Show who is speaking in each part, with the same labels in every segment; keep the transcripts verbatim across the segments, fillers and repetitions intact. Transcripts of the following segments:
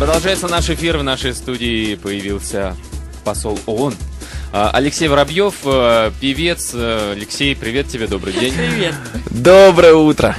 Speaker 1: Продолжается наш эфир. В нашей студии появился посол ООН Алексей Воробьев, певец. Алексей, привет тебе, добрый день.
Speaker 2: Привет.
Speaker 3: Доброе утро.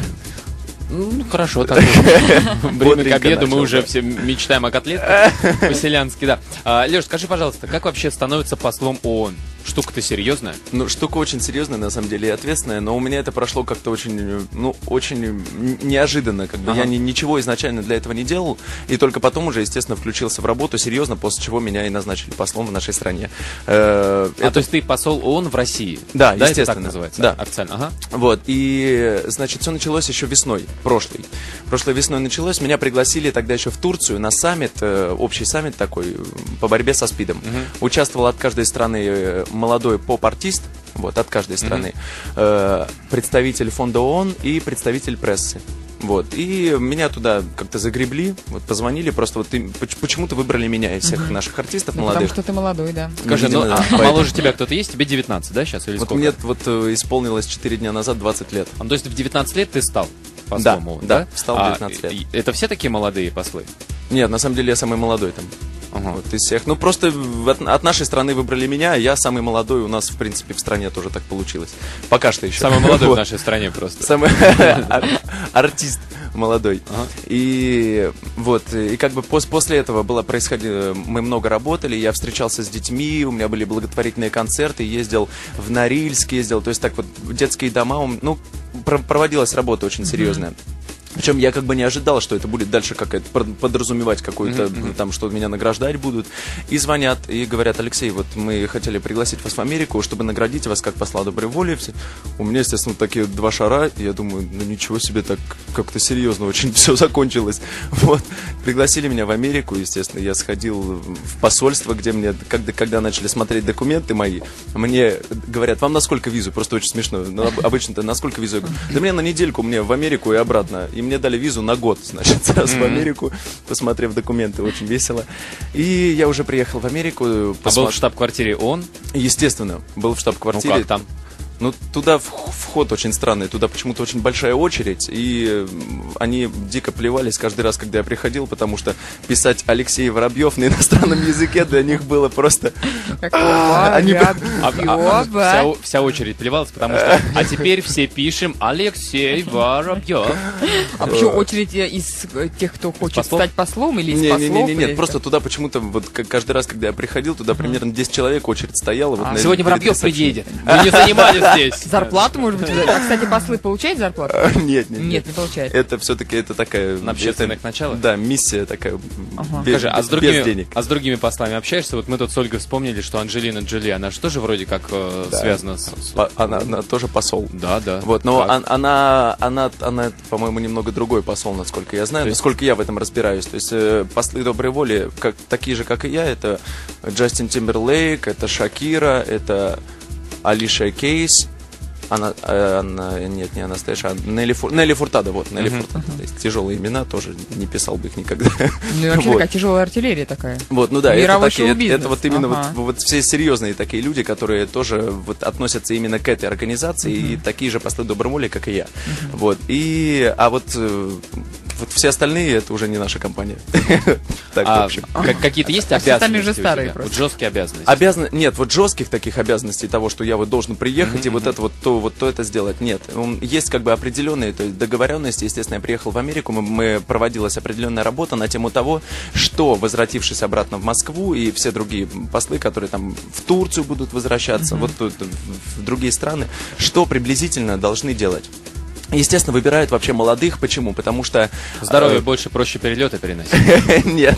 Speaker 1: Ну, хорошо, так. Время к обеду, мы уже все мечтаем о котлетках по-селянски, да. Леш, скажи, пожалуйста, как вообще становится послом ООН? Штука-то серьезная?
Speaker 3: Ну, штука очень серьезная, на самом деле, и ответственная, но у меня это прошло как-то очень, ну, очень неожиданно, как бы ага. я ни, ничего изначально для этого не делал, и только потом уже, естественно, включился в работу серьезно, после чего меня и назначили послом в нашей стране.
Speaker 1: Э, а, это... то есть ты посол ООН в России?
Speaker 3: Да,
Speaker 1: да,
Speaker 3: естественно.
Speaker 1: Это так называется?
Speaker 3: Да.
Speaker 1: Официально, ага.
Speaker 3: Вот, и, значит, все началось еще весной, прошлой. Прошлой весной началось, меня пригласили тогда еще в Турцию на саммит, э, общий саммит такой, по борьбе со СПИДом. Угу. Участвовал от каждой страны молодой поп-артист, вот, от каждой страны, mm-hmm. э, представитель фонда ООН и представитель прессы. Вот, и меня туда как-то загребли, вот, позвонили, просто вот ты, почему-то выбрали меня из всех mm-hmm. наших артистов, ну, молодых.
Speaker 2: Потому что ты молодой, да.
Speaker 1: Скажи, ну, а, а моложе тебя кто-то есть? Тебе девятнадцать, да, сейчас? Или
Speaker 3: вот
Speaker 1: сколько?
Speaker 3: мне вот исполнилось четыре дня назад двадцать лет.
Speaker 1: А, то есть в девятнадцать лет ты стал послом
Speaker 3: да,
Speaker 1: ООН,
Speaker 3: да?
Speaker 1: Да,
Speaker 3: стал в девятнадцать
Speaker 1: а,
Speaker 3: лет.
Speaker 1: Это все такие молодые послы?
Speaker 3: Нет, на самом деле я самый молодой там. Ага. Вот из всех. Ну, просто от, от нашей страны выбрали меня, а я самый молодой. У нас, в принципе, в стране тоже так получилось. Пока что еще.
Speaker 1: Самый молодой в нашей стране просто.
Speaker 3: Самый артист молодой. И вот, и как бы после этого было происходило, мы много работали, я встречался с детьми, у меня были благотворительные концерты, ездил в Норильск, ездил, то есть так вот, детские дома, ну, проводилась работа очень серьезная. Причем я как бы не ожидал, что это будет дальше какая-то подразумевать какую-то, mm-hmm. там, что меня награждать будут. И звонят, и говорят: Алексей, вот мы хотели пригласить вас в Америку, чтобы наградить вас как посла доброй воли. У меня, естественно, такие два шара, и я думаю, ну ничего себе, так как-то серьезно очень все закончилось. Вот. Пригласили меня в Америку, естественно, я сходил в посольство, где мне, когда, когда начали смотреть документы мои, мне говорят: вам на сколько визу? Просто очень смешно. Обычно-то на сколько визу? Я говорю: да мне на недельку, мне в Америку и обратно. И мне дали визу на год, значит, сразу mm-hmm. в Америку, посмотрев документы, очень весело. И я уже приехал в Америку.
Speaker 1: Посмотр... А был в штаб-квартире ООН?
Speaker 3: Естественно, был в штаб-квартире.
Speaker 1: Ну как там?
Speaker 3: Ну, туда вход очень странный, туда почему-то очень большая очередь, и они дико плевались каждый раз, когда я приходил, потому что писать Алексей Воробьев на иностранном языке для них было просто...
Speaker 1: Вся очередь плевалась, потому что... А теперь все пишем Алексей Воробьев.
Speaker 2: А почему очередь из тех, кто хочет стать послом или из послов?
Speaker 3: Нет, просто туда почему-то, вот каждый раз, когда я приходил, туда примерно десять человек очередь стояла.
Speaker 1: Сегодня Воробьев приедет. Вы не занимались здесь.
Speaker 2: Зарплату, может быть, а, кстати, послы получают зарплату?
Speaker 3: Нет, нет,
Speaker 2: нет, не получают.
Speaker 3: Это все-таки это такая
Speaker 1: на общественных началах.
Speaker 3: Да, миссия такая.
Speaker 2: Ага.
Speaker 3: Без,
Speaker 1: Скажи, а
Speaker 3: без,
Speaker 1: с другими,
Speaker 3: без денег.
Speaker 1: А с другими послами общаешься? Вот мы тут с Ольгой вспомнили, что Анджелина Джоли, она же тоже вроде как э, да. связана с.
Speaker 3: По, она, она тоже посол.
Speaker 1: Да, да.
Speaker 3: Вот, но она, она, она, она, по-моему, немного другой посол, насколько я знаю, есть... насколько я в этом разбираюсь. То есть э, послы доброй воли, как такие же, как и я, это Джастин Тимберлейк, это Шакира, это Алиша Кейс. Она, она, нет, не Анастейша, а Нелли, Фур, Нелли Фуртадо, вот, Нелли uh-huh, Фуртадо. Uh-huh. То есть тяжелые имена, тоже не писал бы их никогда.
Speaker 2: Ну и вообще вот. Такая тяжелая артиллерия такая.
Speaker 3: Вот, ну да, это, такие, это,
Speaker 2: бизнес.
Speaker 3: это вот именно
Speaker 2: ага.
Speaker 3: вот, вот все серьезные такие люди, которые тоже вот относятся именно к этой организации, uh-huh. и такие же послы доброй воли, как и я. Uh-huh. Вот, и, а вот... Вот все остальные, это уже не наша компания. Так,
Speaker 1: а,
Speaker 3: в общем.
Speaker 1: Как, какие-то есть обязанности?
Speaker 2: Остальные же старые просто.
Speaker 1: Вот жесткие обязанности.
Speaker 3: Обязан... Нет, вот жестких таких обязанностей того, что я вот должен приехать mm-hmm. и вот это вот то, вот то это сделать, нет. Есть как бы определенные, то есть договоренности. Естественно, я приехал в Америку, мы, мы проводилась определенная работа на тему того, что, возвратившись обратно в Москву и все другие послы, которые там в Турцию будут возвращаться, mm-hmm. вот тут, в другие страны, что приблизительно должны делать. Естественно, выбирают вообще молодых. Почему? Потому что...
Speaker 1: Здоровье больше, проще перелеты переносить.
Speaker 3: Нет.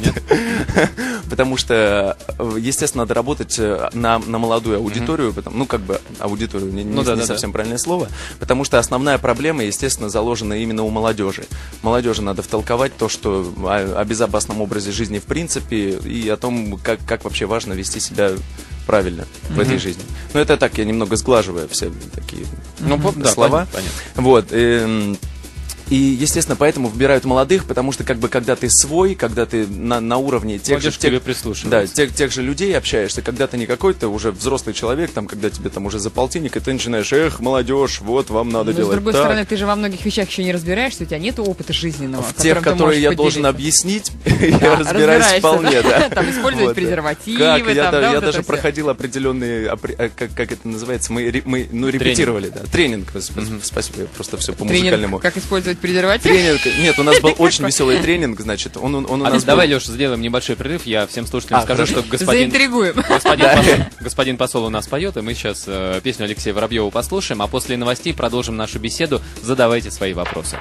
Speaker 3: Потому что, естественно, надо работать на, на молодую аудиторию. Потому, ну, как бы аудиторию, не,
Speaker 1: ну,
Speaker 3: не,
Speaker 1: да,
Speaker 3: не
Speaker 1: да,
Speaker 3: совсем
Speaker 1: да.
Speaker 3: правильное слово. Потому что основная проблема, естественно, заложена именно у молодежи. Молодежи надо втолковать то, что о, о безопасном образе жизни в принципе и о том, как, как вообще важно вести себя правильно mm-hmm. в этой жизни. Но это так, я немного сглаживаю все такие
Speaker 1: ну,
Speaker 3: да, слова.
Speaker 1: Понятно.
Speaker 3: Вот. И, И, естественно, поэтому выбирают молодых, потому что, как бы, когда ты свой, когда ты на, на уровне тех же, тех, да, тех, тех же людей общаешься, когда ты не какой-то уже взрослый человек, там, когда тебе там уже за полтинник, и ты начинаешь, эх, молодежь, вот вам надо
Speaker 2: Но,
Speaker 3: делать.
Speaker 2: с другой
Speaker 3: так.
Speaker 2: стороны, ты же во многих вещах еще не разбираешься, у тебя нет опыта жизненного.
Speaker 3: В тех, которые я должен объяснить, я разбираюсь вполне, да.
Speaker 2: Там использовать презервативы.
Speaker 3: Я даже проходил определенные, как это называется, мы, ну, репетировали, да, тренинг, спасибо, просто все по музыкальному.
Speaker 2: Как использовать презерватив?
Speaker 3: Тренинг, нет, у нас был очень веселый тренинг, значит, он, он, он у
Speaker 1: а
Speaker 3: нас
Speaker 1: давай,
Speaker 3: был...
Speaker 1: Леша, сделаем небольшой прерыв, я всем слушателям
Speaker 3: а,
Speaker 1: скажу, что господин...
Speaker 2: Заинтригуем.
Speaker 1: Господин, да. посол, господин посол у нас поет, и мы сейчас э, песню Алексея Воробьева послушаем, а после новостей продолжим нашу беседу. Задавайте свои вопросы.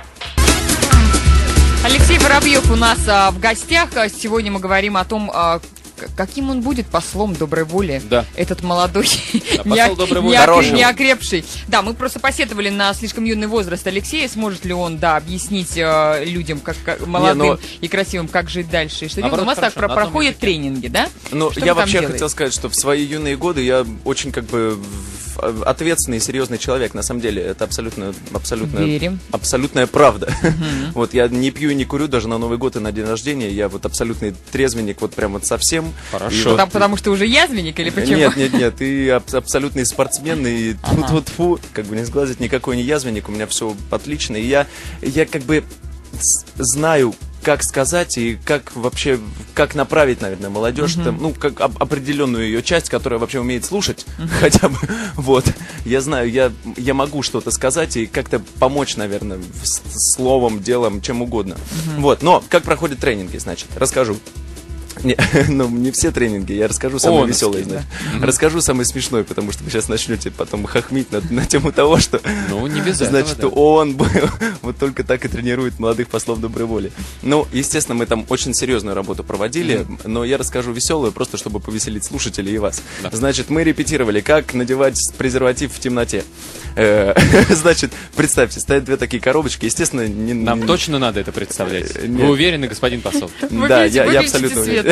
Speaker 2: Алексей Воробьев у нас а, в гостях. Сегодня мы говорим о том, а, каким он будет послом доброй воли,
Speaker 1: да.
Speaker 2: этот молодой,
Speaker 1: да, посол доброй воли.
Speaker 2: не, не окрепший. Да, мы просто посетовали на слишком юный возраст Алексея. Сможет ли он, да, объяснить э, людям, как, как молодым не, но... и красивым, как жить дальше? И что делать? У нас так про- проходят тренинги, да?
Speaker 3: Ну,
Speaker 2: что
Speaker 3: я вообще хотел сказать, что в свои юные годы я очень как бы ответственный и серьезный человек. На самом деле, это абсолютно, абсолютно,
Speaker 2: Верим.
Speaker 3: абсолютная правда.
Speaker 2: Uh-huh.
Speaker 3: Вот я не пью и не курю даже на Новый год и на день рождения. Я вот абсолютный трезвенник, вот прям вот совсем.
Speaker 1: Хорошо.
Speaker 2: Потому,
Speaker 3: вот...
Speaker 2: потому что уже язвенник или почему?
Speaker 3: Нет, нет, нет. Ты аб- абсолютный спортсмен и тьфу-тьфу-тьфу, как бы не сглазить, никакой не язвенник. У меня все отлично. И я, я как бы знаю, как сказать и как вообще, как направить, наверное, молодежь, uh-huh. там, ну, как об, определенную ее часть, которая вообще умеет слушать, uh-huh. хотя бы, вот, я знаю, я, я могу что-то сказать и как-то помочь, наверное, с, словом, делом, чем угодно, uh-huh. вот, но как проходят тренинги, значит, расскажу. Не, ну, не все тренинги, я расскажу самое веселое, да. mm-hmm. Расскажу самое смешное, потому что вы сейчас начнете потом хохмить на, на тему того, что
Speaker 1: ну, не без
Speaker 3: значит,
Speaker 1: этого, да.
Speaker 3: он был, вот только так и тренирует молодых послов доброй воли. Ну, естественно, мы там очень серьезную работу проводили, mm-hmm. но я расскажу веселую, просто чтобы повеселить слушателей и вас. Да. Значит, мы репетировали, как надевать презерватив в темноте. Значит, представьте, стоят две такие коробочки, естественно... Не,
Speaker 1: Нам не... точно надо это представлять. Нет. Вы уверены, господин посол?
Speaker 3: Да, я, я абсолютно уверен.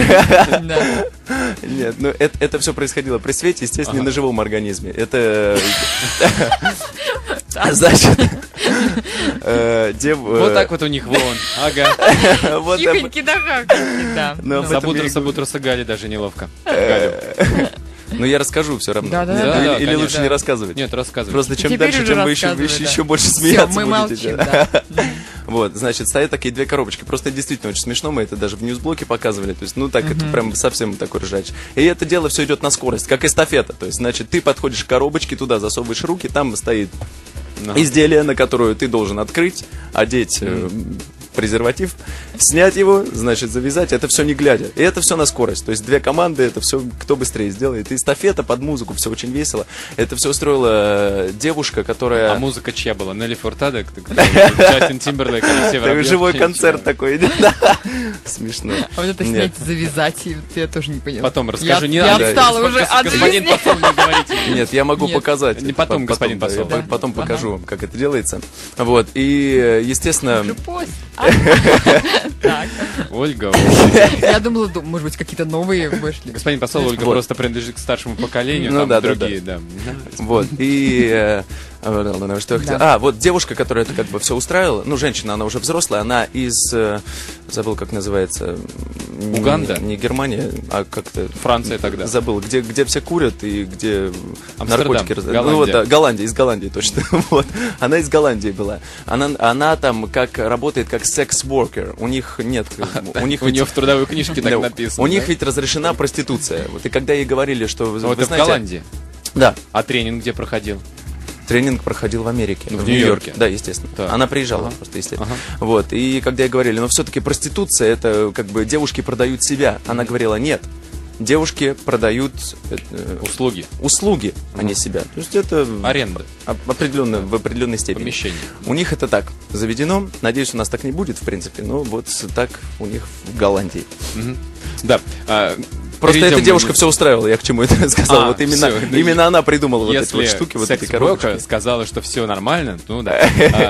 Speaker 3: Нет, ну это, это все происходило при свете, естественно, ага. не на живом организме. Это... Значит...
Speaker 1: Вот так вот у них, вон. Ага.
Speaker 2: Тихоньки да хахоньки, да.
Speaker 1: Сабутроса Гали даже неловко.
Speaker 3: Ну, я расскажу все равно.
Speaker 2: Да, да,
Speaker 3: Нет,
Speaker 2: да,
Speaker 3: или
Speaker 2: да,
Speaker 3: или
Speaker 2: конечно.
Speaker 3: лучше не рассказывать?
Speaker 1: Нет, рассказывай.
Speaker 3: Просто чем
Speaker 2: Теперь
Speaker 3: дальше, чем вы еще, вы еще,
Speaker 2: да.
Speaker 3: еще больше смеяться
Speaker 2: Все, мы
Speaker 3: будете.
Speaker 2: Молчим, да.
Speaker 3: Вот, значит, стоят такие две коробочки. Просто действительно очень смешно. Мы это даже в ньюсблоке показывали. То есть, ну, так, uh-huh. это прям совсем такой ржач. И это дело все идет на скорость, как эстафета. То есть, значит, ты подходишь к коробочке, туда засовываешь руки, там стоит uh-huh. изделие, на которое ты должен открыть, одеть... Uh-huh. презерватив, снять его, значит, завязать, это все не глядя. И это все на скорость. То есть две команды, это все кто быстрее сделает. И эстафета под музыку, все очень весело. Это все устроила девушка, которая...
Speaker 1: А музыка чья была? Нелли Фуртадо? Джастин Тимберлейк, Алексей Воробьев?
Speaker 3: Живой концерт такой. Смешно.
Speaker 2: А вот это снять, завязать, я тоже не поняла.
Speaker 1: Потом расскажу.
Speaker 2: Я отстала уже от
Speaker 1: Господин посол, не говорите.
Speaker 3: Нет, я могу показать.
Speaker 1: Не потом, господин посол.
Speaker 3: Потом покажу вам, как это делается. Вот. И, естественно...
Speaker 2: Так.
Speaker 1: Ольга.
Speaker 2: Я думала, может быть, какие-то новые вышли.
Speaker 1: Господин посол, Ольга вот. Просто принадлежит к старшему поколению, ну, там да, другие, да. да.
Speaker 3: Вот, и... Что я хотел? Да. А, вот девушка, которая это как бы все устраивала, ну, женщина, она уже взрослая, она из, забыл, как называется,
Speaker 1: Уганда?
Speaker 3: Не, не Германия, а как-то...
Speaker 1: Франция тогда.
Speaker 3: Забыл, где, где все курят и где
Speaker 1: Амстердам,
Speaker 3: наркотики...
Speaker 1: Голландия.
Speaker 3: Ну, вот, да, Голландия, из Голландии точно. Вот. Она из Голландии была. Она, она там как работает как секс-воркер. У них нет...
Speaker 1: У них у нее в трудовой книжке так написано.
Speaker 3: У них ведь разрешена проституция. Вот, и когда ей говорили, что...
Speaker 1: Вот это в Голландии?
Speaker 3: Да.
Speaker 1: А тренинг где проходил?
Speaker 3: Тренинг проходил в Америке.
Speaker 1: Ну, в, в Нью-Йорке.
Speaker 3: Да, естественно. Так. Она приезжала
Speaker 1: ага.
Speaker 3: просто, естественно.
Speaker 1: Ага.
Speaker 3: Вот. И когда ей говорили, но все-таки проституция, это как бы девушки продают себя. Она говорила, нет. Девушки продают э,
Speaker 1: услуги,
Speaker 3: услуги, а
Speaker 1: ага.
Speaker 3: не себя. То есть это
Speaker 1: аренда
Speaker 3: определенно, в определенной степени.
Speaker 1: Помещение.
Speaker 3: У них это так заведено. Надеюсь, у нас так не будет, в принципе. Но вот так у них в Голландии.
Speaker 1: Угу. Да. А,
Speaker 3: Просто эта девушка мы... все устраивала, я к чему это сказал.
Speaker 1: А,
Speaker 3: вот именно,
Speaker 1: все,
Speaker 3: именно она придумала вот эти вот штуки, вот
Speaker 1: эти
Speaker 3: коробочки.
Speaker 1: сказала, что все нормально, ну да.